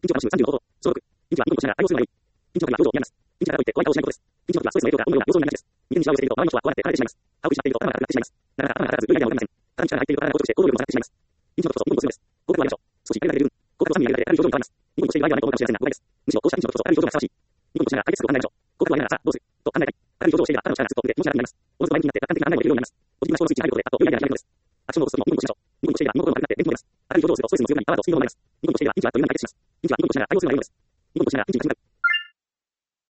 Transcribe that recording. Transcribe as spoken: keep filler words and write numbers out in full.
緊急話さんじゅうの方法、総録。緊急は日本としながら対応するのが良い。緊急は表情を見られます。緊急はといって怖い顔をしないことです。緊急はストレスの影響がどのような様相になりがちです。人間に幸せしていると周りの人は怖がって離れてしまいます。歯を食いしばっていると頭が硬くなってしまいます。なかなか頭が当たらず分野ではわかりません。体に力が入っていると体が硬くして行動力も下がってしまいます。緊急のことこそ日本とするのです。合格はやめましょう。少しやりがれる分。合格をさんにやりがれてある表情に変わります。日本としている場合ではないと思うかもしれませんが誤解です。むしろこうした緊急のことこそある表情がふさわしい。日本としながら解決策を考えましょう。合格はやめながらさあどうすると考えたい。ある表情をしていれば頭の力がずっと出て気持ちが楽になります。おのずと前向きになって楽観的な案内をできるようになります。ポジティブな思考のスイッチに入ることであっという間に開くのです。アクションを起こすときも日本としましょう。日本としていれば日本の心が悪くなって元気になります。ある表情をするとストレスも強くなりパワーとスピードも上がります。日本としていれば緊急は余裕がないですします。緊急は日本としながら対応するのが良いのです。日本としながら緊急が